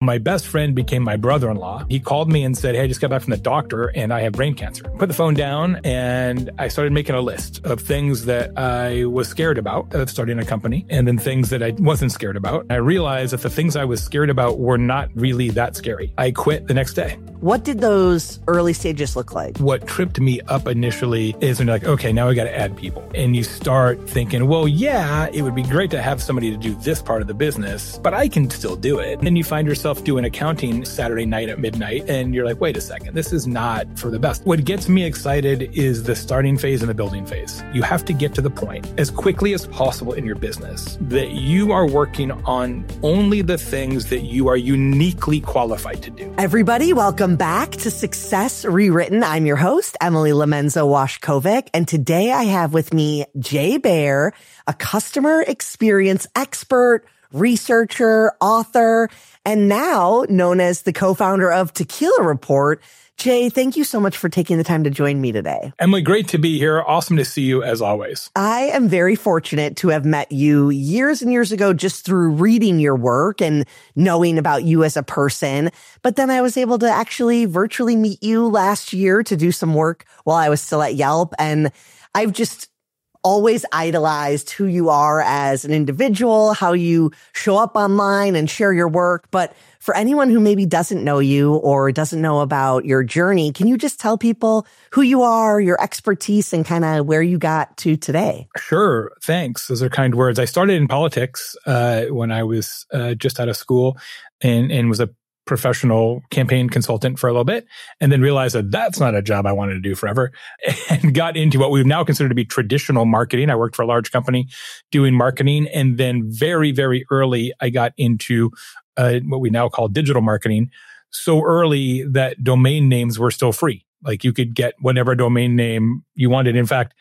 My best friend became my brother-in-law. He called me and said, hey, I just got back from the doctor and I have brain cancer. Put the phone down and I started making a list of things that I was scared about of starting a company and then things that I wasn't scared about. I realized that the things I was scared about were not really that scary. I quit the next day. What did those early stages look like? What tripped me up initially is when you're like, okay, now I got to add people. And you start thinking, well, yeah, it would be great to have somebody to do this part of the business, but I can still do it. And then you find yourself doing accounting Saturday night at midnight, and you're like, wait a second, this is not for the best. What gets me excited is the starting phase and the building phase. You have to get to the point as quickly as possible in your business that you are working on only the things that you are uniquely qualified to do. Everybody, welcome back to Success Rewritten. I'm your host, Emily Lomenzo-Washkovic, and today I have with me Jay Baer, a customer experience expert, researcher, author, and now known as the co-founder of Tequila Report. Jay, thank you so much for taking the time to join me today. Emily, great to be here. Awesome to see you as always. I am very fortunate to have met you years and years ago just through reading your work and knowing about you as a person. But then I was able to actually virtually meet you last year to do some work while I was still at Yelp. And I've just always idolized who you are as an individual, how you show up online and share your work. But for anyone who maybe doesn't know you or doesn't know about your journey, can you just tell people who you are, your expertise, and kind of where you got to today? Sure. Thanks. Those are kind words. I started in politics when I was just out of school and was a professional campaign consultant for a little bit, and then realized that that's not a job I wanted to do forever, and got into what we now consider to be traditional marketing. I worked for a large company doing marketing, and then very, very early, I got into what we now call digital marketing, so early that domain names were still free. Like you could get whatever domain name you wanted. In fact,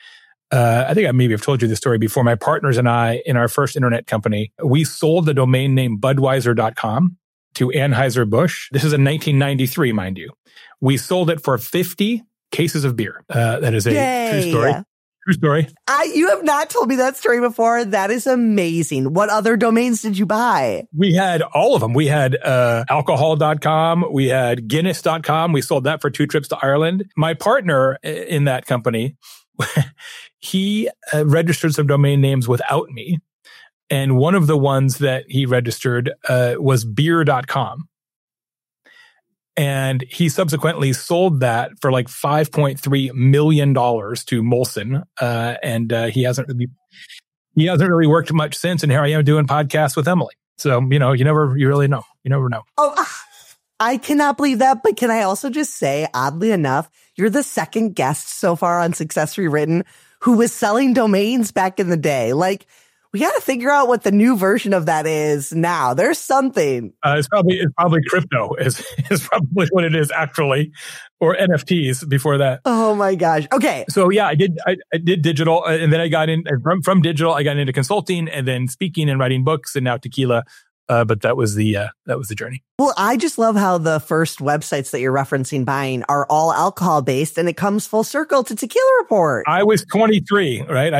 I think I maybe have told you this story before. My partners and I, in our first internet company, we sold the domain name Budweiser.com to Anheuser-Busch. This is in 1993, mind you. We sold it for 50 cases of beer. That is a true story. True story. You have not told me that story before. That is amazing. What other domains did you buy? We had all of them. We had alcohol.com. We had Guinness.com. We sold that for 2 trips to Ireland. My partner in that company, he registered some domain names without me. And one of the ones that he registered was beer.com. And he subsequently sold that for like $5.3 million to Molson. And he hasn't really worked much since. And here I am doing podcasts with Emily. So, you really know. You never know. Oh, I cannot believe that. But can I also just say, oddly enough, you're the second guest so far on Success Rewritten who was selling domains back in the day. Like, we got to figure out what the new version of that is now. There's something. It's probably crypto is probably what it is actually, or NFTs before that. Oh my gosh. Okay. So yeah, I did digital, and then I got in from digital. I got into consulting, and then speaking and writing books, and now tequila. But that was the journey. Well, I just love how the first websites that you're referencing buying are all alcohol based, and it comes full circle to Tequila Report. I was 23, right?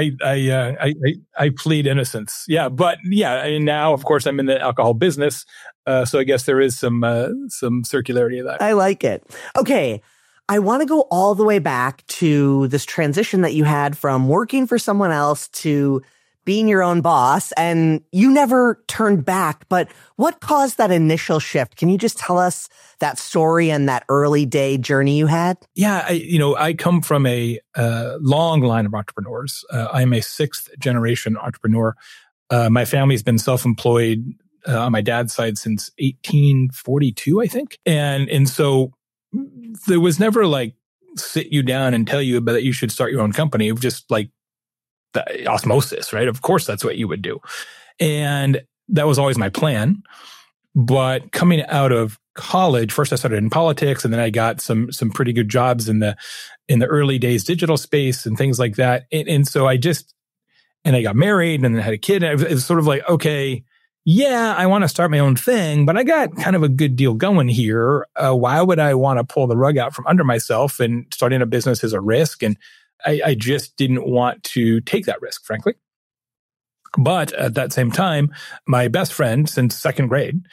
I plead innocence. Yeah, but yeah, and now of course I'm in the alcohol business, so I guess there is some circularity of that. I like it. Okay. I want to go all the way back to this transition that you had from working for someone else to being your own boss, and you never turned back. But what caused that initial shift? Can you just tell us that story and that early day journey you had? Yeah, I come from a long line of entrepreneurs. I'm a 6th generation entrepreneur. My family's been self-employed on my dad's side since 1842, I think. And so there was never like sit you down and tell you about that you should start your own company. It was just like the osmosis, right? Of course, that's what you would do. And that was always my plan. But coming out of college, first I started in politics, and then I got some pretty good jobs in the early days digital space and things like that. And so I got married and then had a kid. And it was sort of like, okay, yeah, I want to start my own thing, but I got kind of a good deal going here. Why would I want to pull the rug out from under myself? And starting a business is a risk. And I just didn't want to take that risk, frankly. But at that same time, my best friend since 2nd grade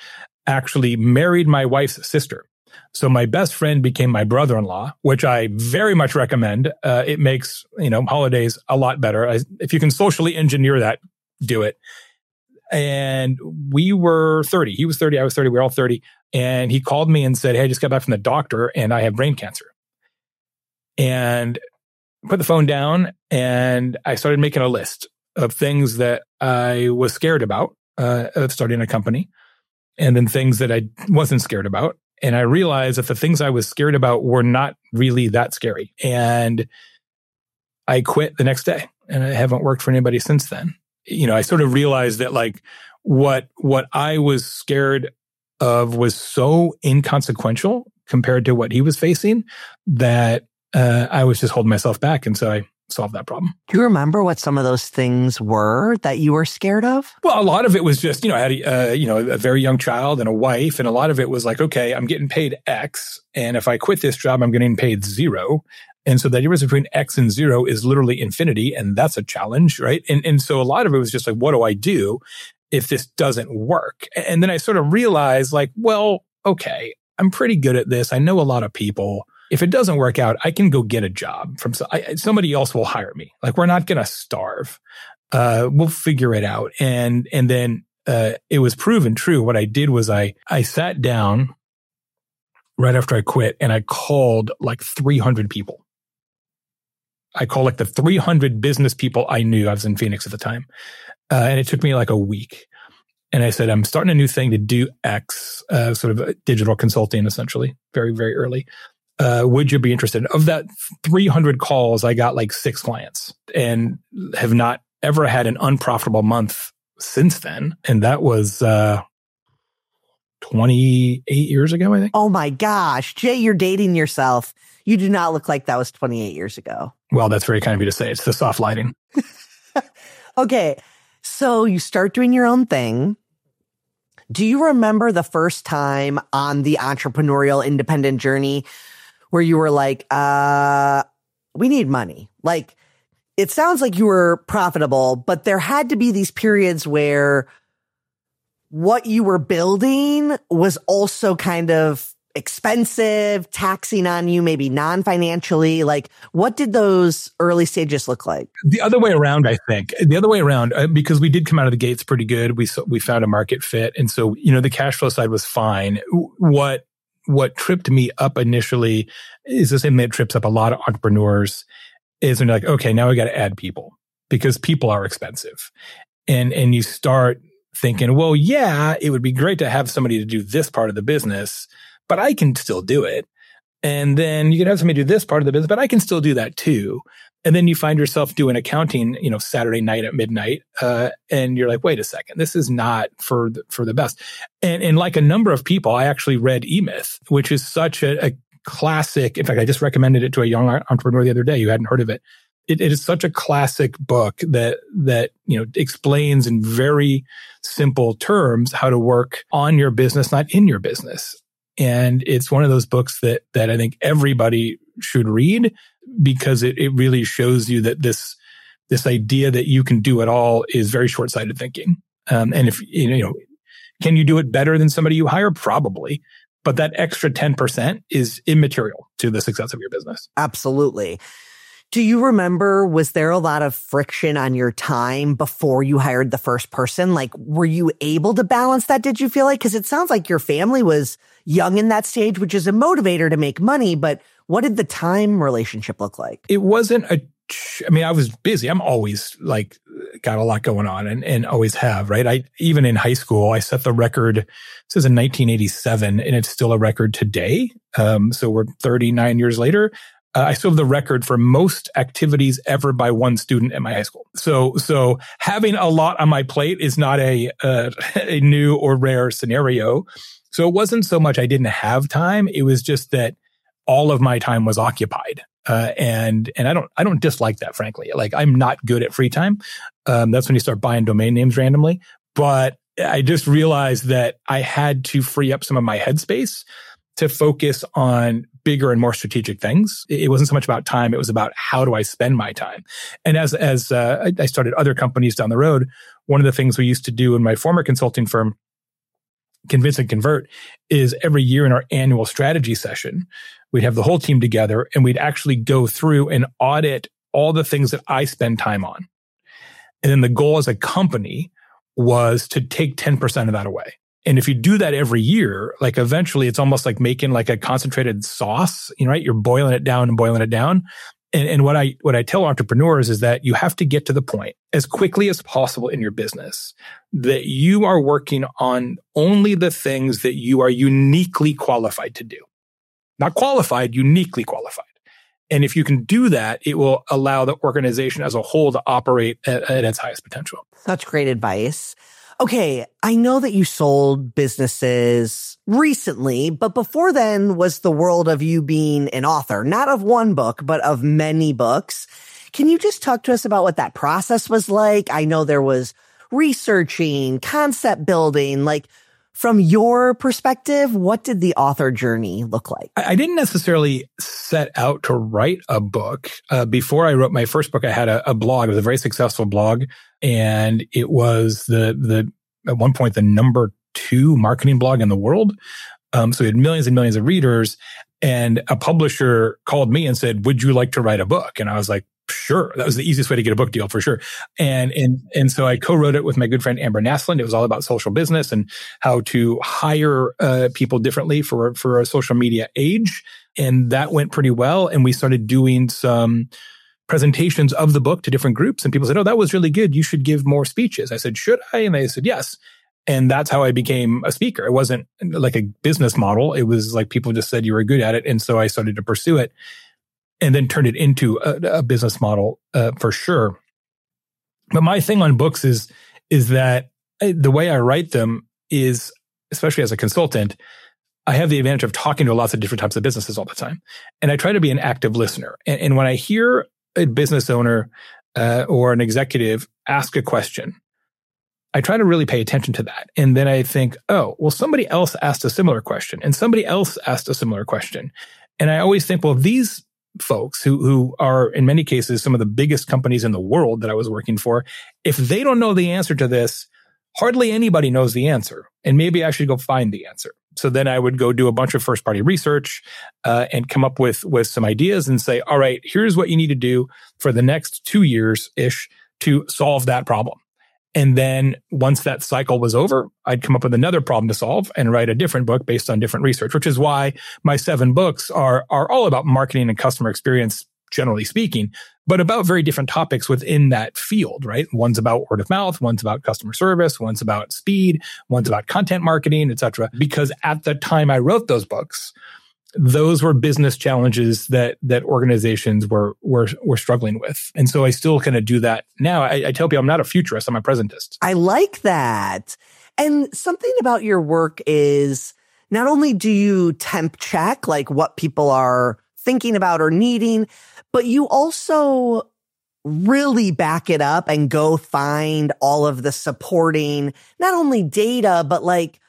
actually married my wife's sister. So my best friend became my brother-in-law, which I very much recommend. It makes, holidays a lot better. If you can socially engineer that, do it. And we were 30. He was 30. I was 30. We were all 30. And he called me and said, "Hey, I just got back from the doctor and I have brain cancer." And put the phone down and I started making a list of things that I was scared about of starting a company, and then things that I wasn't scared about. And I realized that the things I was scared about were not really that scary. And I quit the next day, and I haven't worked for anybody since then. I sort of realized that like what I was scared of was so inconsequential compared to what he was facing that I was just holding myself back. And so I solved that problem. Do you remember what some of those things were that you were scared of? Well, a lot of it was just, I had a very young child and a wife. And a lot of it was like, okay, I'm getting paid X. And if I quit this job, I'm getting paid 0. And so the difference between X and 0 is literally infinity. And that's a challenge, right? And so a lot of it was just like, what do I do if this doesn't work? And then I sort of realized like, well, okay, I'm pretty good at this. I know a lot of people. If it doesn't work out, I can go get a job from somebody else will hire me. Like, we're not going to starve. We'll figure it out. And then it was proven true. What I did was I sat down right after I quit and I called like 300 people. I called like the 300 business people I knew. I was in Phoenix at the time. And it took me like a week. And I said, I'm starting a new thing to do X, sort of digital consulting, essentially, very, very early. Would you be interested? Of that 300 calls, I got like 6 clients and have not ever had an unprofitable month since then. And that was 28 years ago, I think. Oh my gosh. Jay, you're dating yourself. You do not look like that was 28 years ago. Well, that's very kind of you to say. It's the soft lighting. Okay. So you start doing your own thing. Do you remember the first time on the entrepreneurial independent journey where you were like, we need money? Like, it sounds like you were profitable, but there had to be these periods where what you were building was also kind of expensive, taxing on you, maybe non-financially. Like, what did those early stages look like? The other way around, I think. The other way around, because we did come out of the gates pretty good. We found a market fit. And so, the cash flow side was fine. What tripped me up initially is the same thing that trips up a lot of entrepreneurs is when you're like, okay, now we got to add people because people are expensive. And you start thinking, well, yeah, it would be great to have somebody to do this part of the business, but I can still do it. And then you can have somebody do this part of the business, but I can still do that too. And then you find yourself doing accounting, Saturday night at midnight. And you're like, wait a second, this is not for the best. And like a number of people, I actually read E-Myth, which is such a classic. In fact, I just recommended it to a young entrepreneur the other day who hadn't heard of it. It is such a classic book that explains in very simple terms how to work on your business, not in your business. And it's one of those books that I think everybody should read because it really shows you that this idea that you can do it all is very short-sighted thinking. And if, can you do it better than somebody you hire? Probably. But that extra 10% is immaterial to the success of your business. Absolutely. Do you remember, was there a lot of friction on your time before you hired the first person? Like, were you able to balance that, did you feel like? Because it sounds like your family was young in that stage, which is a motivator to make money. But what did the time relationship look like? It wasn't I was busy. I'm always like got a lot going on and always have, right? Even in high school, I set the record. This is in 1987 and it's still a record today. So we're 39 years later. I still have the record for most activities ever by one student at my high school. So having a lot on my plate is not a new or rare scenario. So it wasn't so much I didn't have time. It was just that all of my time was occupied. And I don't dislike that, frankly. Like, I'm not good at free time. That's when you start buying domain names randomly. But I just realized that I had to free up some of my headspace to focus on bigger and more strategic things. It wasn't so much about time. It was about how do I spend my time? And as I started other companies down the road, one of the things we used to do in my former consulting firm Convince and Convert is every year in our annual strategy session, we'd have the whole team together and we'd actually go through and audit all the things that I spend time on. And then the goal as a company was to take 10% of that away. And if you do that every year, like eventually it's almost like making like a concentrated sauce, right? You're boiling it down and boiling it down. And what I tell entrepreneurs is that you have to get to the point as quickly as possible in your business that you are working on only the things that you are uniquely qualified to do. Not qualified, uniquely qualified. And if you can do that, it will allow the organization as a whole to operate at its highest potential. Such great advice. Okay, I know that you sold businesses recently, but before then was the world of you being an author, not of one book, but of many books. Can you just talk to us about what that process was like? I know there was researching, concept building, like from your perspective, what did the author journey look like? I didn't necessarily set out to write a book. Before I wrote my first book, I had a blog. It was a very successful blog. And it was at one point, the number 2 marketing blog in the world. So we had millions and millions of readers. And a publisher called me and said, would you like to write a book? And I was like, sure. That was the easiest way to get a book deal for sure. And so I co-wrote it with my good friend Amber Naslund. It was all about social business and how to hire people differently for a social media age. And that went pretty well. And we started doing some presentations of the book to different groups. And people said, oh, that was really good. You should give more speeches. I said, should I? And they said, yes. And that's how I became a speaker. It wasn't like a business model. It was like people just said you were good at it. And so I started to pursue it and then turned it into a business model for sure. But my thing on books is that the way I write them is, especially as a consultant, I have the advantage of talking to lots of different types of businesses all the time. And I try to be an active listener. And when I hear a business owner or an executive ask a question, I try to really pay attention to that. And then I think, oh, well, somebody else asked a similar question and somebody else asked a similar question. And I always think, well, these folks who are in many cases some of the biggest companies in the world that I was working for, if they don't know the answer to this, hardly anybody knows the answer. And maybe I should go find the answer. So then I would go do a bunch of first party research and come up with some ideas and say, all right, here's what you need to do for the next 2 years-ish to solve that problem. And then once that cycle was over, I'd come up with another problem to solve and write a different book based on different research, which is why my 7 books are all about marketing and customer experience, generally speaking, but about very different topics within that field, right? One's about word of mouth, one's about customer service, one's about speed, one's about content marketing, et cetera. Because at the time I wrote those books, those were business challenges that organizations were struggling with. And so I still kind of do that now. I tell people I'm not a futurist, I'm a presentist. I like that. And something about your work is not only do you temp check like what people are thinking about or needing, but you also really back it up and go find all of the supporting, not only data, but like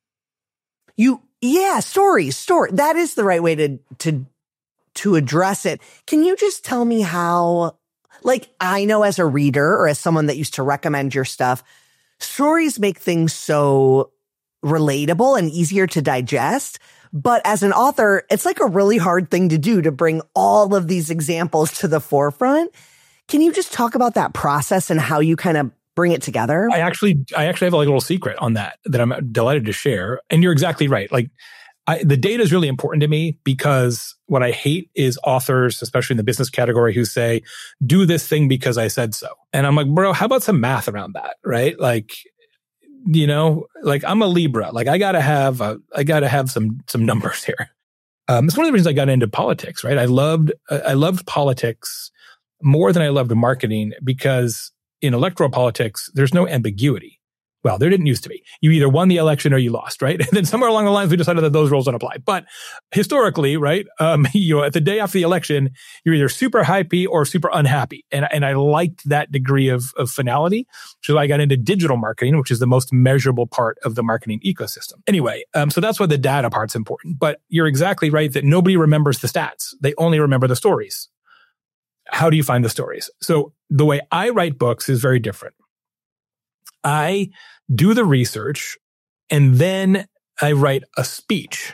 story. That is the right way to address it. Can you just tell me how, like, I know as a reader or as someone that used to recommend your stuff, stories make things so relatable and easier to digest. But as an author, it's like a really hard thing to do to bring all of these examples to the forefront. Can you just talk about that process and how you kind of bring it together? I actually have like a little secret on that I'm delighted to share. And you're exactly right. Like the data is really important to me because what I hate is authors, especially in the business category, who say, do this thing because I said so. And I'm like, bro, how about some math around that? Right? Like, you know, like I'm a Libra. Like I gotta have some numbers here. It's one of the reasons I got into politics, right? I loved politics more than I loved marketing because in electoral politics, there's no ambiguity. Well, there didn't used to be. You either won the election or you lost, right? And then somewhere along the lines, we decided that those rules don't apply. But historically, right, at the day after the election, you're either super happy or super unhappy. And I liked that degree of finality. So I got into digital marketing, which is the most measurable part of the marketing ecosystem. Anyway, so that's why the data part's important. But you're exactly right that nobody remembers the stats. They only remember the stories. How do you find the stories? So the way I write books is very different. I do the research And then I write a speech.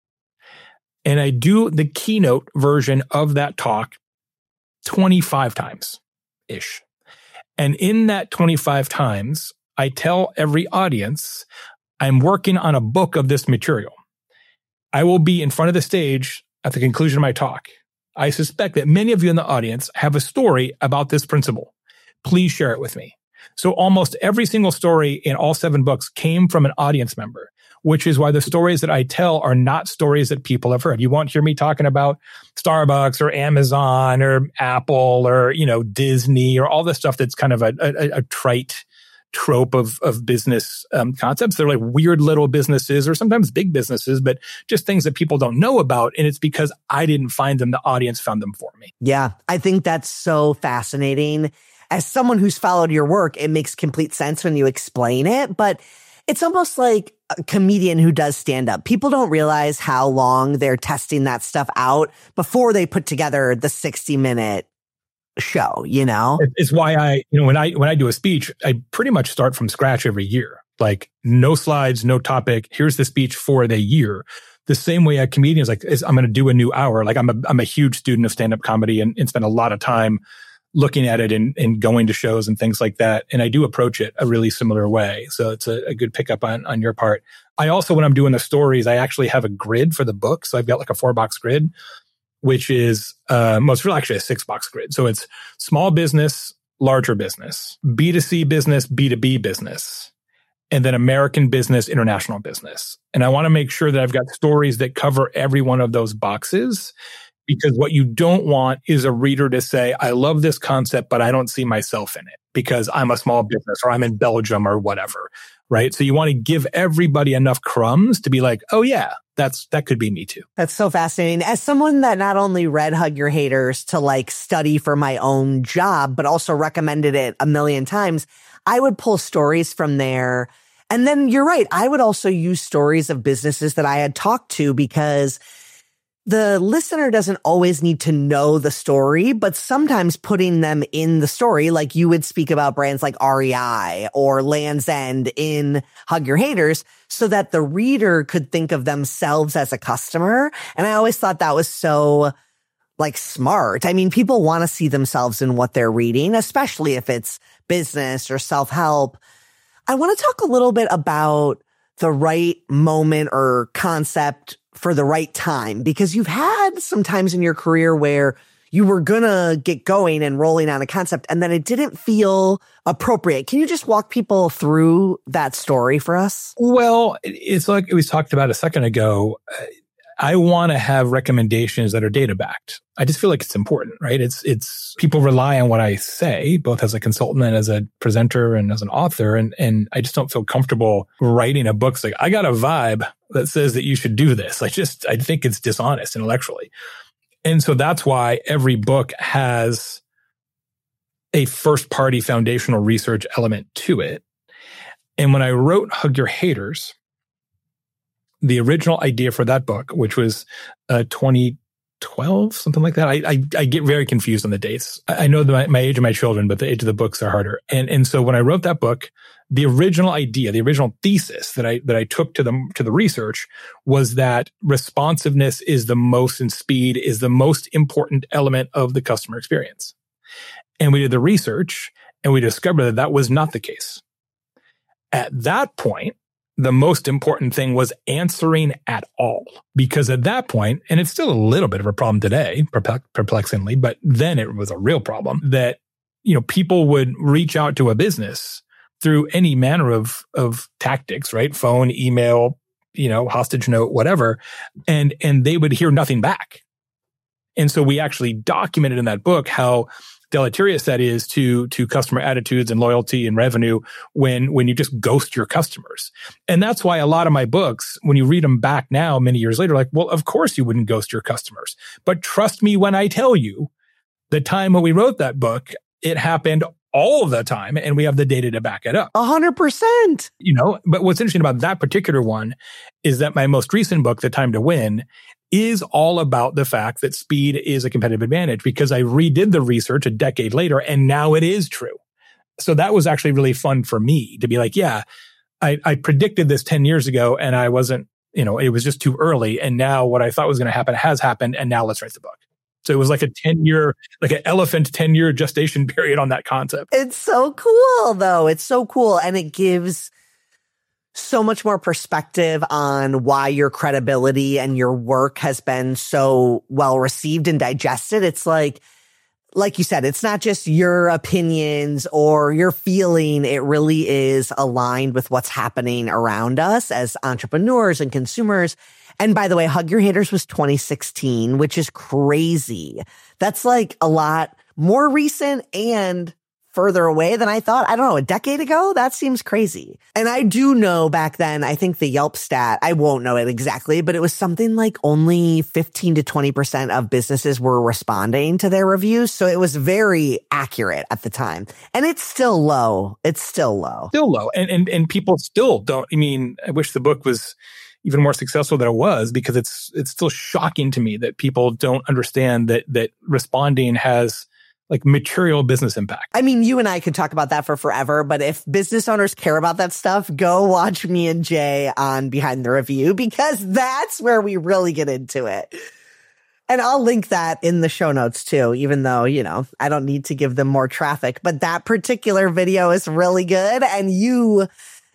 And I do the keynote version of that talk 25 times-ish. And in that 25 times, I tell every audience, I'm working on a book of this material. I will be in front of the stage at the conclusion of my talk. I suspect that many of you in the audience have a story about this principle. Please share it with me. So almost every single story in all 7 books came from an audience member, which is why the stories that I tell are not stories that people have heard. You won't hear me talking about Starbucks or Amazon or Apple or, Disney or all the stuff that's kind of a trite trope of business concepts. They're like weird little businesses or sometimes big businesses, but just things that people don't know about. And it's because I didn't find them. The audience found them for me. Yeah, I think that's so fascinating. As someone who's followed your work, it makes complete sense when you explain it, but it's almost like a comedian who does stand up. People don't realize how long they're testing that stuff out before they put together the 60-minute show, It's why when I do a speech, I pretty much start from scratch every year. Like no slides, no topic. Here's the speech for the year. The same way a comedian is I'm going to do a new hour. Like I'm a huge student of stand-up comedy and spend a lot of time looking at it and going to shows and things like that. And I do approach it a really similar way. So it's a good pickup on your part. I also, when I'm doing the stories, I actually have a grid for the book. So I've got like a 4-box grid, which is, it's really actually a 6-box grid. So it's small business, larger business, B2C business, B2B business, and then American business, international business. And I want to make sure that I've got stories that cover every one of those boxes. Because what you don't want is a reader to say, I love this concept, but I don't see myself in it because I'm a small business or I'm in Belgium or whatever, right? So you want to give everybody enough crumbs to be like, oh yeah, that could be me too. That's so fascinating. As someone that not only read Hug Your Haters to study for my own job, but also recommended it a million times, I would pull stories from there. And then you're right. I would also use stories of businesses that I had talked to because the listener doesn't always need to know the story, but sometimes putting them in the story, like you would speak about brands like REI or Land's End in Hug Your Haters, so that the reader could think of themselves as a customer. And I always thought that was so smart. I mean, people want to see themselves in what they're reading, especially if it's business or self-help. I want to talk a little bit about the right moment or concept for the right time, because you've had some times in your career where you were gonna get going and rolling on a concept and then it didn't feel appropriate. Can you just walk people through that story for us? Well, it's like we talked about a second ago. I want to have recommendations that are data backed. I just feel like it's important, right? It's people rely on what I say, both as a consultant and as a presenter and as an author. And I just don't feel comfortable writing a book. It's like, I got a vibe that says that you should do this. I think it's dishonest intellectually. And so that's why every book has a first party foundational research element to it. And when I wrote Hug Your Haters, the original idea for that book, which was 2012, something like that. I get very confused on the dates. I know my age of my children, but the age of the books are harder. And so when I wrote that book, the original idea, the original thesis that I took to the research was that responsiveness and speed is the most important element of the customer experience. And we did the research and we discovered that was not the case. At that point, the most important thing was answering at all. Because at that point, and it's still a little bit of a problem today, perplexingly, but then it was a real problem that, people would reach out to a business through any manner of tactics, right? Phone, email, hostage note, whatever. And they would hear nothing back. And so we actually documented in that book how deleterious that is to customer attitudes and loyalty and revenue when you just ghost your customers. And that's why a lot of my books, when you read them back now, many years later, like, well, of course you wouldn't ghost your customers. But trust me when I tell you, the time when we wrote that book, it happened all the time, and we have the data to back it up. 100%. But what's interesting about that particular one is that my most recent book, The Time to Win, is all about the fact that speed is a competitive advantage, because I redid the research a decade later and now it is true. So that was actually really fun for me to be like, yeah, I predicted this 10 years ago and I wasn't, it was just too early. And now what I thought was going to happen has happened. And now let's write the book. So it was like like an elephant 10-year gestation period on that concept. It's so cool though. It's so cool. And it gives so much more perspective on why your credibility and your work has been so well received and digested. It's like you said, it's not just your opinions or your feeling. It really is aligned with what's happening around us as entrepreneurs and consumers. And by the way, Hug Your Haters was 2016, which is crazy. That's like a lot more recent and further away than I thought. I don't know, a decade ago? That seems crazy. And I do know back then, I think the Yelp stat, I won't know it exactly, but it was something like only 15 to 20% of businesses were responding to their reviews. So it was very accurate at the time. And it's still low. It's still low. Still low. And people still don't. I mean, I wish the book was even more successful than it was, because it's still shocking to me that people don't understand that responding has like material business impact. I mean, you and I could talk about that for forever, but if business owners care about that stuff, go watch me and Jay on Behind the Review, because that's where we really get into it. And I'll link that in the show notes too, even though, I don't need to give them more traffic, but that particular video is really good. And you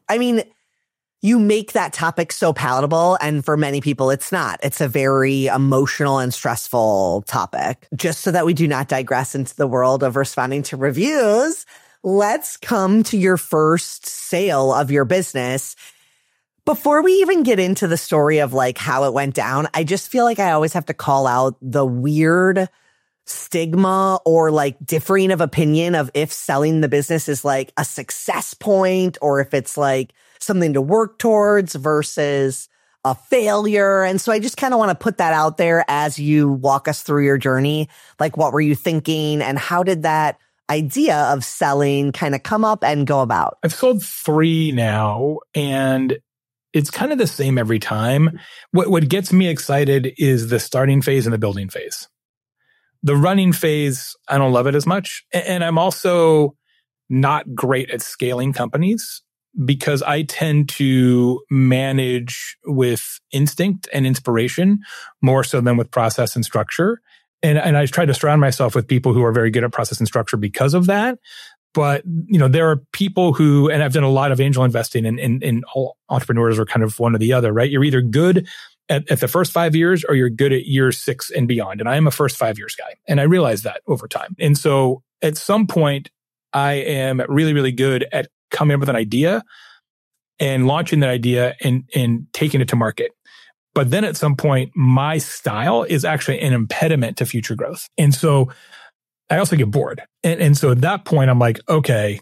make that topic so palatable. And for many people, it's not. It's a very emotional and stressful topic. Just so that we do not digress into the world of responding to reviews, let's come to your first sale of your business. Before we even get into the story of like how it went down, I just feel like I always have to call out the weird stigma or like differing of opinion of if selling the business is like a success point or if it's like something to work towards versus a failure. And so I just kind of want to put that out there as you walk us through your journey. Like, what were you thinking and how did that idea of selling kind of come up and go about? I've sold 3 now, and it's kind of the same every time. What gets me excited is the starting phase and the building phase. The running phase, I don't love it as much. And I'm also not great at scaling companies, because I tend to manage with instinct and inspiration more so than with process and structure. And I try to surround myself with people who are very good at process and structure because of that. But, there are people who, and I've done a lot of angel investing, and all entrepreneurs are kind of one or the other, right? You're either good at the first 5 years or you're good at year 6 and beyond. And I am a first 5 years guy. And I realized that over time. And so at some point, I am really, really good at coming up with an idea and launching that idea and taking it to market. But then at some point, my style is actually an impediment to future growth. And so I also get bored. And so at that point, I'm like, okay,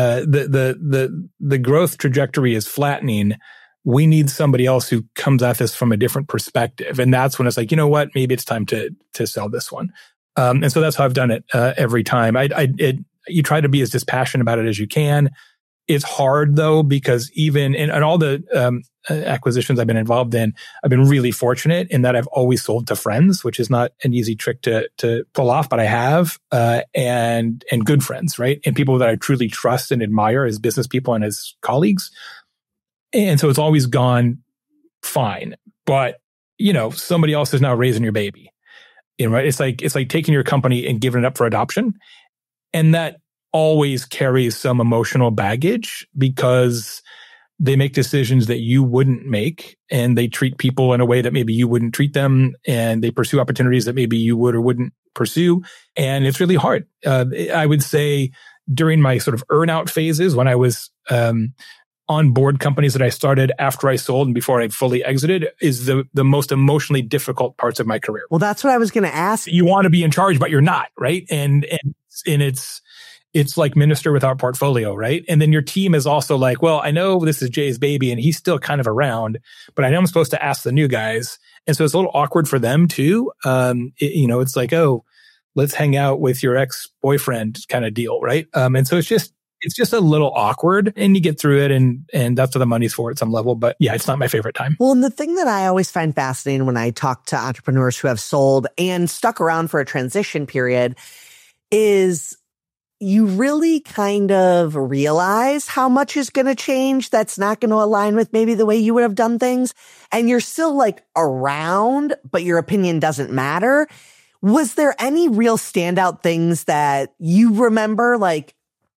the growth trajectory is flattening. We need somebody else who comes at this from a different perspective. And that's when it's like, you know what, maybe it's time to sell this one. And so that's how I've done it every time. You try to be as dispassionate about it as you can. It's hard though, because even in all the acquisitions I've been involved in, I've been really fortunate in that I've always sold to friends, which is not an easy trick to pull off, but I have, and good friends, right? And people that I truly trust and admire as business people and as colleagues. And so it's always gone fine. But, somebody else is now raising your baby. Right? It's like taking your company and giving it up for adoption. And that always carries some emotional baggage, because they make decisions that you wouldn't make, and they treat people in a way that maybe you wouldn't treat them, and they pursue opportunities that maybe you would or wouldn't pursue. And it's really hard. I would say during my sort of earn-out phases, when I was on board companies that I started after I sold and before I fully exited, is the most emotionally difficult parts of my career. Well, that's what I was going to ask. You want to be in charge, but you're not, right? And it's like minister without portfolio, right? And then your team is also like, well, I know this is Jay's baby and he's still kind of around, but I know I'm supposed to ask the new guys. And so it's a little awkward for them too. It's like, oh, let's hang out with your ex-boyfriend kind of deal, right? And so it's just a little awkward, and you get through it, and that's what the money's for at some level. But yeah, it's not my favorite time. Well, and the thing that I always find fascinating when I talk to entrepreneurs who have sold and stuck around for a transition period is you really kind of realize how much is going to change that's not going to align with maybe the way you would have done things. And you're still like around, but your opinion doesn't matter. Was there any real standout things that you remember, like,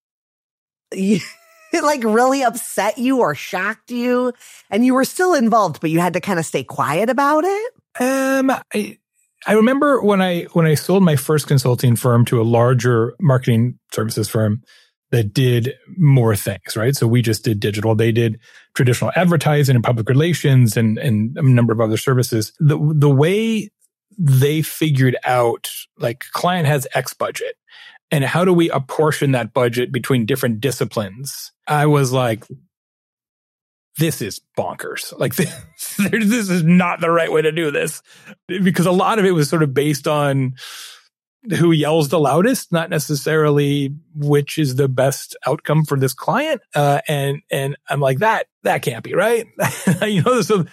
it like really upset you or shocked you and you were still involved, but you had to kind of stay quiet about it? I remember when I sold my first consulting firm to a larger marketing services firm that did more things, right? So we just did digital. They did traditional advertising and public relations and a number of other services. The way they figured out, like, client has X budget, and how do we apportion that budget between different disciplines? I was like, this is bonkers. Like, this is not the right way to do this, because a lot of it was sort of based on who yells the loudest, not necessarily which is the best outcome for this client. And I'm like, that can't be right. So,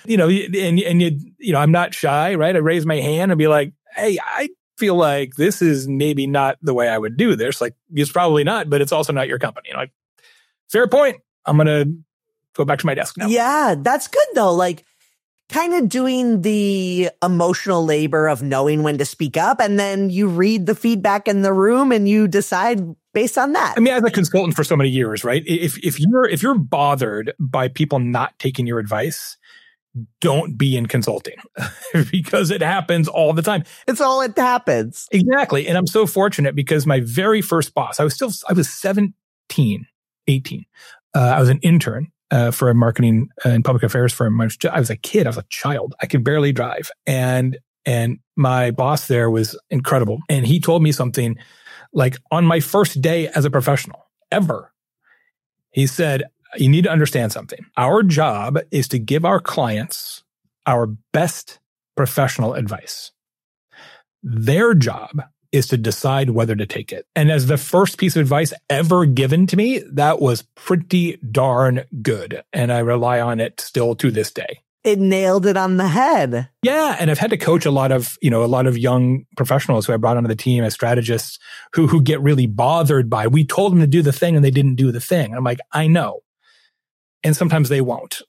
I'm not shy, right? I raise my hand and be like, hey, I feel like this is maybe not the way I would do this. Like, it's probably not, but it's also not your company. Like, fair point. I'm going to go back to my desk now. Yeah, that's good though. Like, kind of doing the emotional labor of knowing when to speak up, and then you read the feedback in the room and you decide based on that. I mean, as a consultant for so many years, right? If you're bothered by people not taking your advice, don't be in consulting because it happens all the time. It's all it happens. Exactly. And I'm so fortunate because my very first boss, I was 17, 18. I was an intern for a marketing and public affairs firm. I was a kid. I was a child. I could barely drive. And my boss there was incredible. And he told me something like, on my first day as a professional ever, he said, you need to understand something. Our job is to give our clients our best professional advice. Their job is to decide whether to take it. And as the first piece of advice ever given to me, that was pretty darn good. And I rely on it still to this day. It nailed it on the head. Yeah. And I've had to coach a lot of young professionals who I brought onto the team as strategists who get really bothered by, we told them to do the thing and they didn't do the thing. I'm like, I know. And sometimes they won't.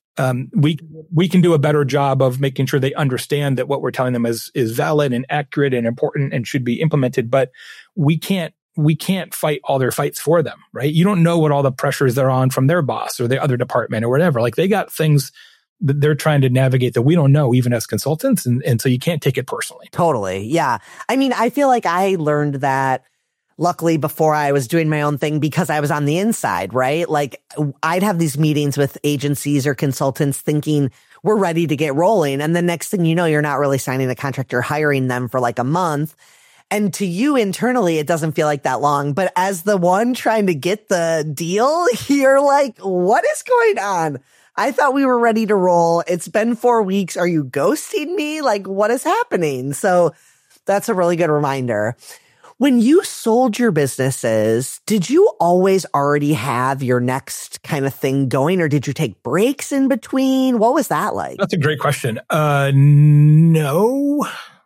We can do a better job of making sure they understand that what we're telling them is valid and accurate and important and should be implemented. But we can't fight all their fights for them, right? You don't know what all the pressures they're on from their boss or the other department or whatever. Like, they got things that they're trying to navigate that we don't know, even as consultants. And so you can't take it personally. Totally. Yeah. I mean, I feel like I learned that luckily before I was doing my own thing because I was on the inside, right? Like, I'd have these meetings with agencies or consultants thinking we're ready to get rolling. And the next thing you know, you're not really signing a contract. You're hiring them for like a month. And to you internally, it doesn't feel like that long. But as the one trying to get the deal, you're like, what is going on? I thought we were ready to roll. It's been 4 weeks. Are you ghosting me? Like, what is happening? So that's a really good reminder. When you sold your businesses, did you always already have your next kind of thing going, or did you take breaks in between? What was that like? That's a great question. No.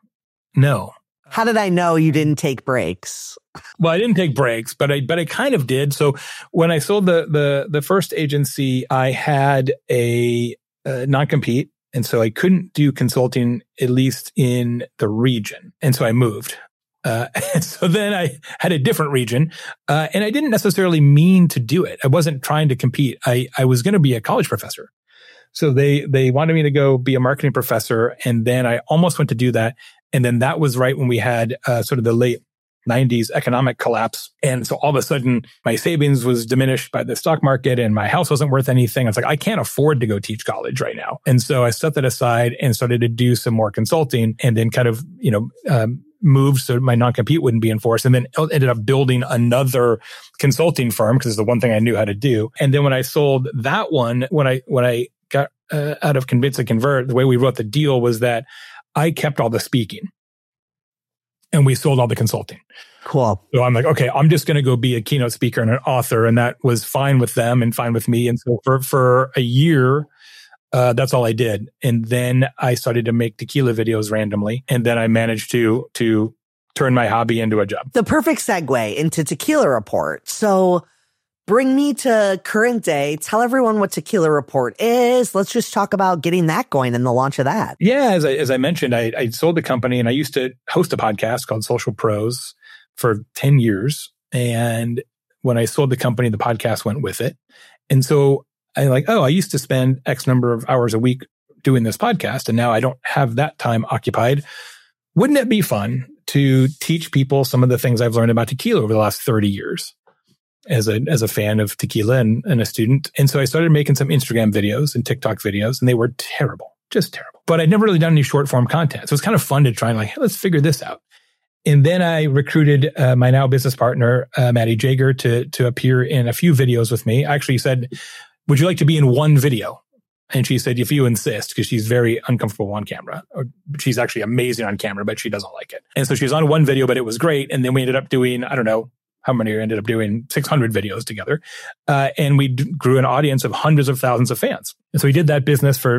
How did I know you didn't take breaks? Well, I didn't take breaks, but I kind of did. So when I sold the first agency, I had a non-compete. And so I couldn't do consulting, at least in the region. And so I moved. And so then I had a different region, and I didn't necessarily mean to do it. I wasn't trying to compete. I was going to be a college professor. So they wanted me to go be a marketing professor. And then I almost went to do that. And then that was right when we had, sort of the late 90s economic collapse. And so all of a sudden my savings was diminished by the stock market and my house wasn't worth anything. I was like, I can't afford to go teach college right now. And so I set that aside and started to do some more consulting, and then kind of, moved so my non-compete wouldn't be enforced, and then ended up building another consulting firm because it's the one thing I knew how to do. And then when I sold that one, when I got out of Convince and Convert, the way we wrote the deal was that I kept all the speaking and we sold all the consulting. Cool. So I'm like, okay, I'm just going to go be a keynote speaker and an author. And that was fine with them and fine with me. And so for a year, that's all I did. And then I started to make tequila videos randomly. And then I managed to turn my hobby into a job. The perfect segue into Tequila Report. So bring me to current day. Tell everyone what Tequila Report is. Let's just talk about getting that going and the launch of that. Yeah, as I mentioned, I sold the company and I used to host a podcast called Social Pros for 10 years. And when I sold the company, the podcast went with it. And so I I used to spend X number of hours a week doing this podcast, and now I don't have that time occupied. Wouldn't it be fun to teach people some of the things I've learned about tequila over the last 30 years as a fan of tequila and a student? And so I started making some Instagram videos and TikTok videos, and they were terrible, just terrible. But I'd never really done any short form content. So it's kind of fun to try and hey, let's figure this out. And then I recruited my now business partner, Maddie Jager, to appear in a few videos with me. I actually said, would you like to be in one video? And she said, if you insist, because she's very uncomfortable on camera. She's actually amazing on camera, but she doesn't like it. And so she was on one video, but it was great. And then we ended up doing, I don't know how many we ended up doing, 600 videos together. And we grew an audience of hundreds of thousands of fans. And so we did that business for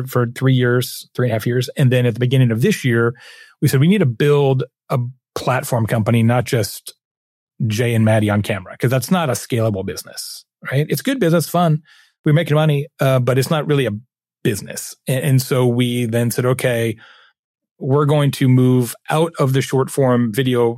3.5 years. And then at the beginning of this year, we said, we need to build a platform company, not just Jay and Maddie on camera, because that's not a scalable business, right? It's good business, fun. We're making money, but it's not really a business. And so we then said, okay, we're going to move out of the short form video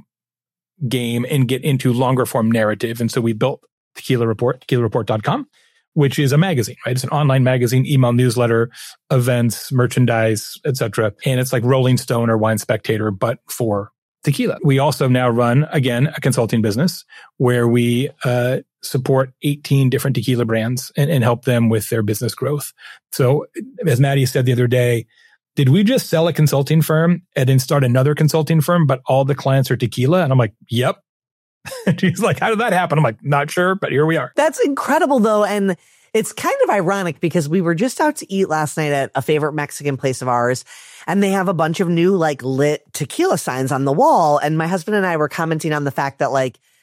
game and get into longer form narrative. And so we built Tequila Report, tequilareport.com, which is a magazine, right? It's an online magazine, email newsletter, events, merchandise, etc. And it's like Rolling Stone or Wine Spectator, but for tequila. We also now run, again, a consulting business where we support 18 different tequila brands and help them with their business growth. So as Maddie said the other day, did we just sell a consulting firm and then start another consulting firm, but all the clients are tequila? And I'm like, yep. And she's like, how did that happen? I'm like, not sure, but here we are. That's incredible though. And it's kind of ironic because we were just out to eat last night at a favorite Mexican place of ours, and they have a bunch of new lit tequila signs on the wall. And my husband and I were commenting on the fact that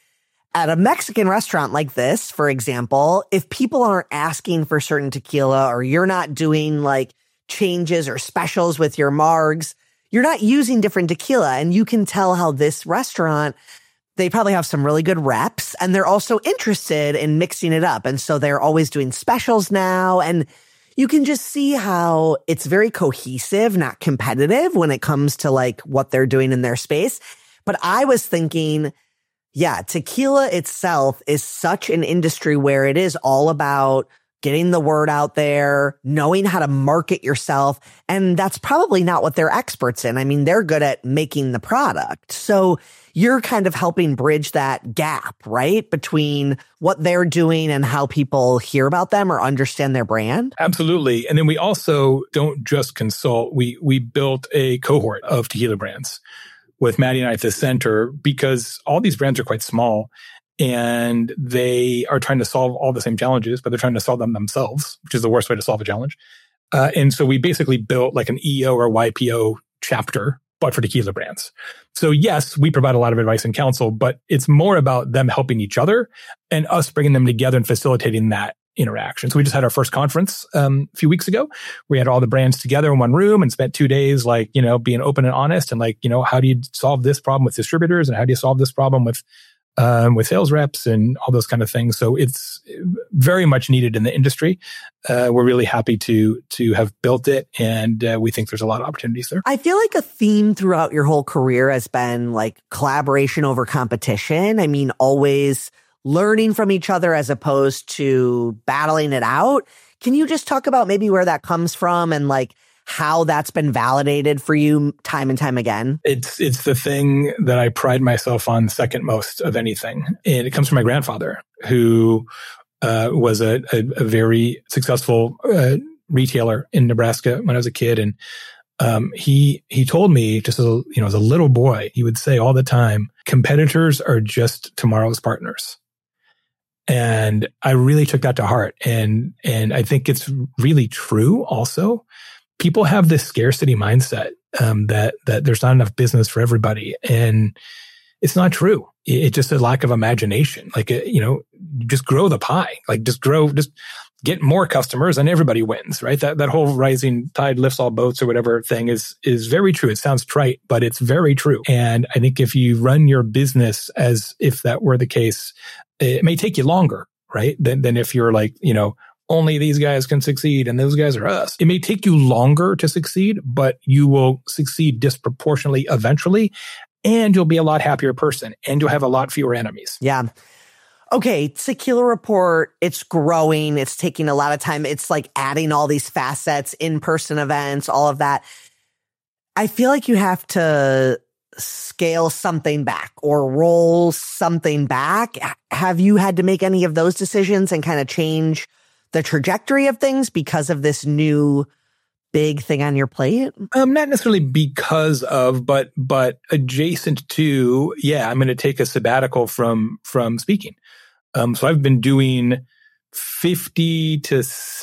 at a Mexican restaurant like this, for example, if people aren't asking for certain tequila or you're not doing changes or specials with your margs, you're not using different tequila. And you can tell how this restaurant, they probably have some really good reps and they're also interested in mixing it up. And so they're always doing specials now. And you can just see how it's very cohesive, not competitive when it comes to what they're doing in their space. But I was thinking, yeah, tequila itself is such an industry where it is all about getting the word out there, knowing how to market yourself. And that's probably not what they're experts in. I mean, they're good at making the product. So you're kind of helping bridge that gap, right? Between what they're doing and how people hear about them or understand their brand. Absolutely. And then we also don't just consult. We built a cohort of tequila brands with Maddie and I at the center because all these brands are quite small and they are trying to solve all the same challenges, but they're trying to solve them themselves, which is the worst way to solve a challenge. And so we basically built an EO or YPO chapter, but for tequila brands. So yes, we provide a lot of advice and counsel, but it's more about them helping each other and us bringing them together and facilitating that interaction. So we just had our first conference a few weeks ago. We had all the brands together in one room and spent 2 days, being open and honest and how do you solve this problem with distributors and how do you solve this problem with sales reps and all those kind of things. So it's very much needed in the industry. We're really happy to have built it, and we think there's a lot of opportunities there. I feel like a theme throughout your whole career has been collaboration over competition. I mean, always learning from each other as opposed to battling it out. Can you just talk about maybe where that comes from and how that's been validated for you time and time again? It's the thing that I pride myself on second most of anything. And it comes from my grandfather, who was a very successful retailer in Nebraska when I was a kid. And he told me just as a little boy, he would say all the time, competitors are just tomorrow's partners. And I really took that to heart. And I think it's really true also. People have this scarcity mindset that there's not enough business for everybody. And it's not true. It's just a lack of imagination. Just grow the pie. Just get more customers and everybody wins, right? That whole rising tide lifts all boats or whatever thing is very true. It sounds trite, but it's very true. And I think if you run your business as if that were the case, it may take you longer, right? Than if you're like, only these guys can succeed and those guys are us. It may take you longer to succeed, but you will succeed disproportionately eventually. And you'll be a lot happier person and you'll have a lot fewer enemies. Yeah. Okay, Tequila Report, it's growing. It's taking a lot of time. It's like adding all these facets, in-person events, all of that. I feel like you have to scale something back or roll something back. Have you had to make any of those decisions and kind of change the trajectory of things because of this new big thing on your plate? Not necessarily because of, but adjacent to, I'm going to take a sabbatical from speaking. So I've been doing 50 to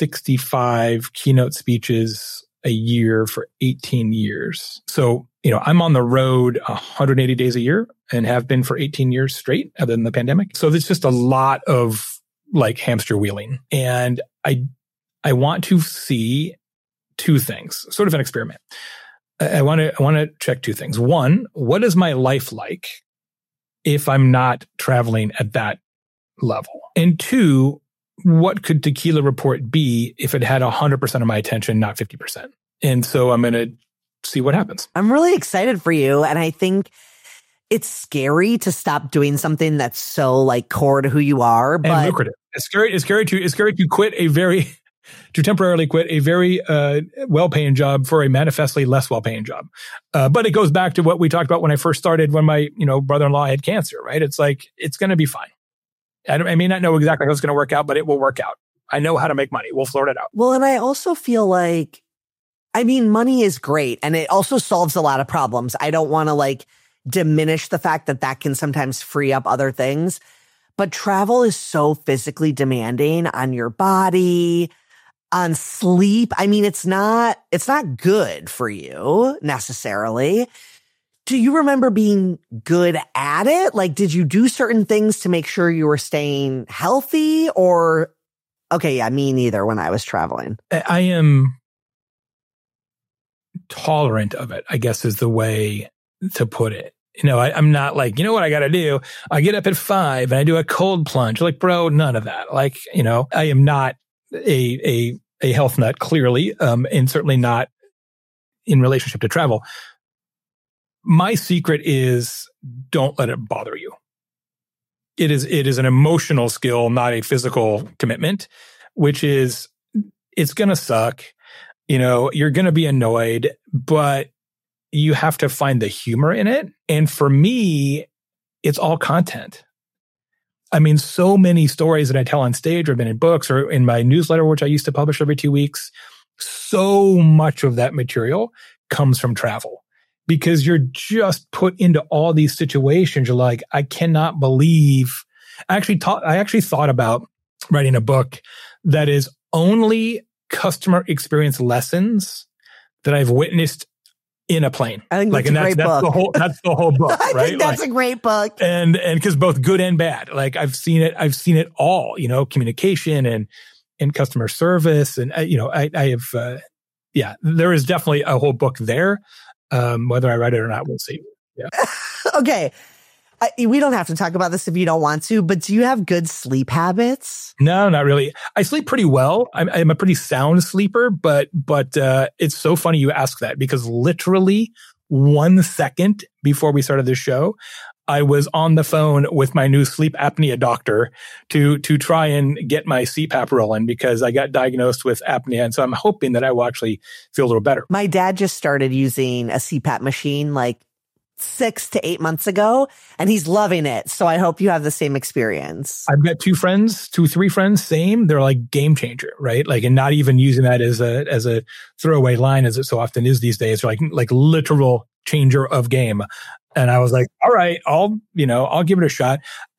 65 keynote speeches a year for 18 years. So, I'm on the road 180 days a year and have been for 18 years straight other than the pandemic. So there's just a lot of like hamster wheeling. And I want to see two things, sort of an experiment. I want to check two things. One, what is my life like if I'm not traveling at that level? And two, what could Tequila Report be if it had 100% of my attention, not 50%? And so I'm going to see what happens. I'm really excited for you. And I think it's scary to stop doing something that's so like core to who you are. But and lucrative. It's scary to quit to temporarily quit a very well-paying job for a manifestly less well-paying job. But it goes back to what we talked about when I first started, when my brother-in-law had cancer, right? It's like, it's going to be fine. I may not know exactly how it's going to work out, but it will work out. I know how to make money. We'll sort it out. Well, and I also feel like, money is great and it also solves a lot of problems. I don't want to like diminish the fact that can sometimes free up other things, but travel is so physically demanding on your body, on sleep. It's not good for you necessarily. Do you remember being good at it? Like, did you do certain things to make sure you were staying healthy or, me neither when I was traveling. I am tolerant of it, I guess is the way to put it. I'm not like, what I got to do? I get up at 5 and I do a cold plunge. Like, bro, none of that. Like, I am not a health nut, clearly, and certainly not in relationship to travel. My secret is don't let it bother you. It is an emotional skill, not a physical commitment, which is, it's going to suck. You're going to be annoyed, but you have to find the humor in it. And for me, it's all content. So many stories that I tell on stage or been in books or in my newsletter, which I used to publish every 2 weeks, so much of that material comes from travel because you're just put into all these situations. You're like, I cannot believe. I actually thought about writing a book that is only customer experience lessons that I've witnessed in a plane. I think that's a great book. That's the whole book, right? I think that's a great book. And because both good and bad, like I've seen it all, communication and customer service. And, I have, there is definitely a whole book there. Whether I write it or not, we'll see. Yeah. Okay. We don't have to talk about this if you don't want to, but do you have good sleep habits? No, not really. I sleep pretty well. I'm a pretty sound sleeper, but it's so funny you ask that because literally 1 second before we started this show, I was on the phone with my new sleep apnea doctor to try and get my CPAP rolling because I got diagnosed with apnea. And so I'm hoping that I will actually feel a little better. My dad just started using a CPAP machine like 6 to 8 months ago, and he's loving it. So I hope you have the same experience. I've got 3 friends, same. They're like game changer, right? Like, and not even using that as a throwaway line as it so often is these days. They're like literal changer of game. And I was like, all right, I'll give it a shot.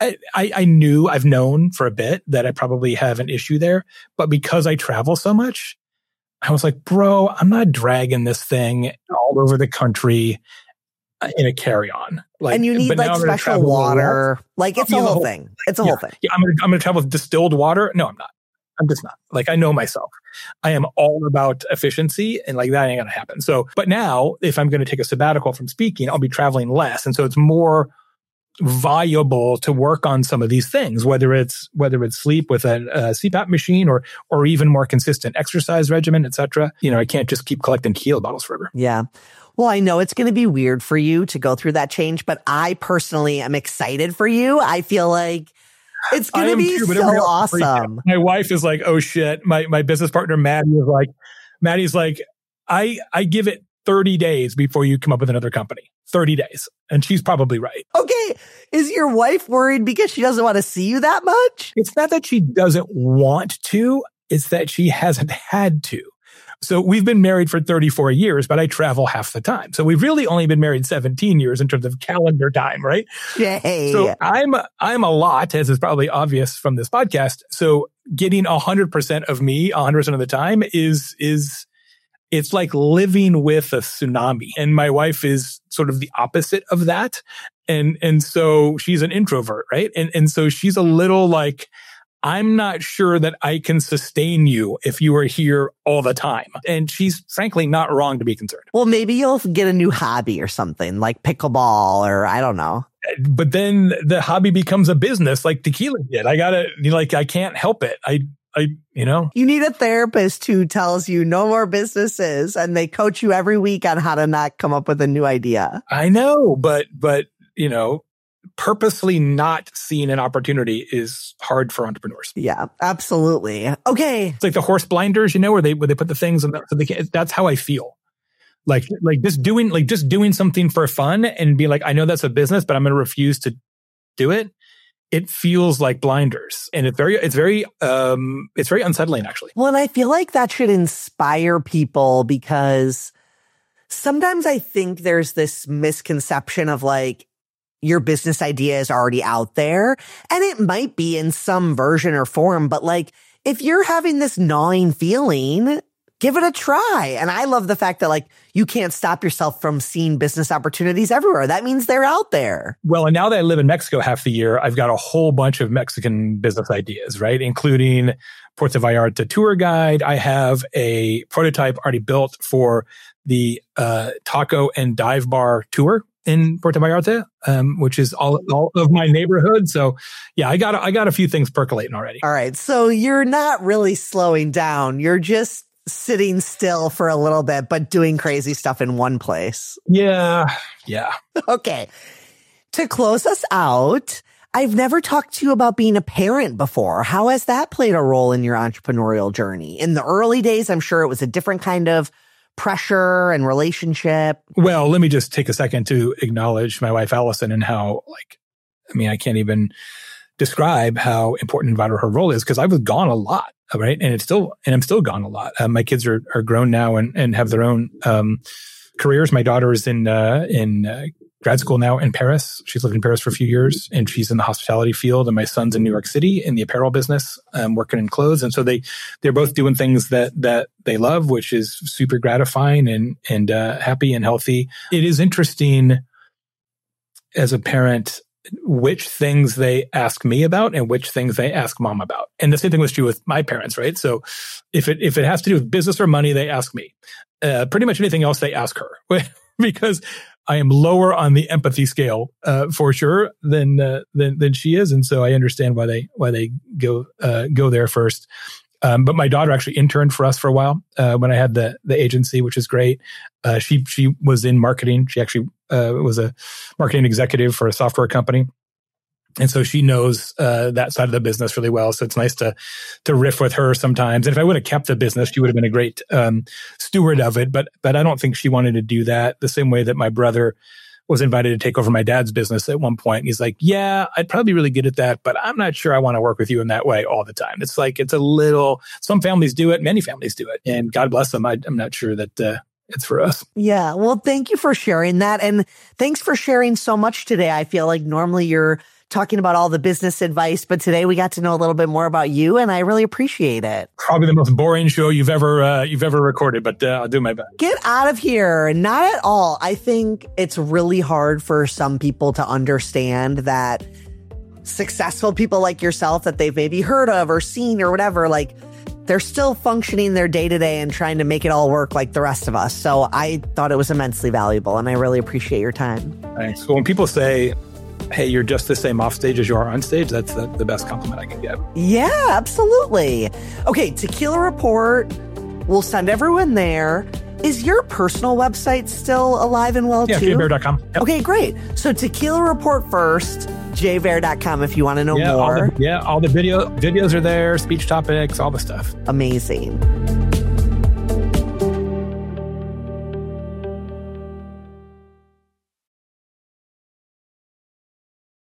I've known for a bit that I probably have an issue there, but because I travel so much, I was like, bro, I'm not dragging this thing all over the country in a carry-on. Like, and you need like special water. Like it's a whole thing. It's a whole thing. Yeah, I'm going to travel with distilled water. No, I'm not. I'm just not. Like, I know myself. I am all about efficiency, and like that ain't going to happen. So, but now if I'm going to take a sabbatical from speaking, I'll be traveling less. And so it's more viable to work on some of these things, whether it's sleep with a CPAP machine or even more consistent exercise regimen, et cetera. I can't just keep collecting tequila bottles forever. Yeah. Well, I know it's going to be weird for you to go through that change, but I personally am excited for you. I feel like it's going to be so awesome. My wife is like, oh shit. My business partner, Maddie's like, I give it 30 days before you come up with another company. 30 days. And she's probably right. Okay. Is your wife worried because she doesn't want to see you that much? It's not that she doesn't want to. It's that she hasn't had to. So we've been married for 34 years, but I travel half the time. So we've really only been married 17 years in terms of calendar time, right? Yay. So I'm a lot, as is probably obvious from this podcast. So getting 100% of me 100% of the time it's like living with a tsunami. And my wife is sort of the opposite of that. And so she's an introvert, right? And so she's a little like, I'm not sure that I can sustain you if you are here all the time. And she's frankly not wrong to be concerned. Well, maybe you'll get a new hobby or something like pickleball or I don't know. But then the hobby becomes a business like tequila did. I can't help it. You need a therapist who tells you no more businesses and they coach you every week on how to not come up with a new idea. I know, but purposely not seeing an opportunity is hard for entrepreneurs. Yeah, absolutely. Okay. It's like the horse blinders, where they put the things so they can't, that's how I feel. Like just doing something for fun and be like, I know that's a business, but I'm going to refuse to do it. It feels like blinders, and it's very unsettling, actually. Well, and I feel like that should inspire people because sometimes I think there's this misconception of like your business idea is already out there, and it might be in some version or form, but like if you're having this gnawing feeling, give it a try. And I love the fact that like you can't stop yourself from seeing business opportunities everywhere. That means they're out there. Well, and now that I live in Mexico half the year, I've got a whole bunch of Mexican business ideas, right? Including Puerto Vallarta tour guide. I have a prototype already built for the taco and dive bar tour in Puerto Vallarta, which is all of my neighborhood. So yeah, I got a few things percolating already. All right. So you're not really slowing down. You're just sitting still for a little bit, but doing crazy stuff in one place. Yeah. Okay. To close us out, I've never talked to you about being a parent before. How has that played a role in your entrepreneurial journey? In the early days, I'm sure it was a different kind of pressure and relationship. Well, let me just take a second to acknowledge my wife, Allison, and how, I can't even describe how important and vital her role is because I was gone a lot, right? And I'm still gone a lot. My kids are grown now and have their own careers. My daughter is in grad school now in Paris. She's lived in Paris for a few years, and she's in the hospitality field. And my son's in New York City in the apparel business, working in clothes. And so they're both doing things that they love, which is super gratifying and happy and healthy. It is interesting as a parent which things they ask me about and which things they ask mom about. And the same thing was true with my parents, right? So if it has to do with business or money, they ask me. Pretty much anything else they ask her because I am lower on the empathy scale, for sure than she is. And so I understand why they go there first. But my daughter actually interned for us for a while, when I had the agency, which is great. She was in marketing. She actually, was a marketing executive for a software company. And so she knows, that side of the business really well. So it's nice to riff with her sometimes. And if I would have kept the business, she would have been a great, steward of it. But I don't think she wanted to do that the same way that my brother was invited to take over my dad's business at one point. And he's like, yeah, I'd probably be really good at that, but I'm not sure I want to work with you in that way all the time. It's like, it's a little, some families do it, many families do it. And God bless them. I'm not sure that, it's for us. Yeah. Well, thank you for sharing that. And thanks for sharing so much today. I feel like normally you're talking about all the business advice, but today we got to know a little bit more about you, and I really appreciate it. Probably the most boring show you've ever recorded, but I'll do my best. Get out of here. Not at all. I think it's really hard for some people to understand that successful people like yourself that they've maybe heard of or seen or whatever, like they're still functioning their day to day and trying to make it all work like the rest of us. So I thought it was immensely valuable, and I really appreciate your time. Thanks. Well, when people say, hey, you're just the same off stage as you are on stage, that's the best compliment I can get. Yeah, absolutely. Okay, Tequila Report. We'll send everyone there. Is your personal website still alive and well, too? Yeah, jaybaer.com. Yep. Okay, great. So Tequila Report first, jaybaer.com if you want to know more. All the videos are there, speech topics, all the stuff. Amazing.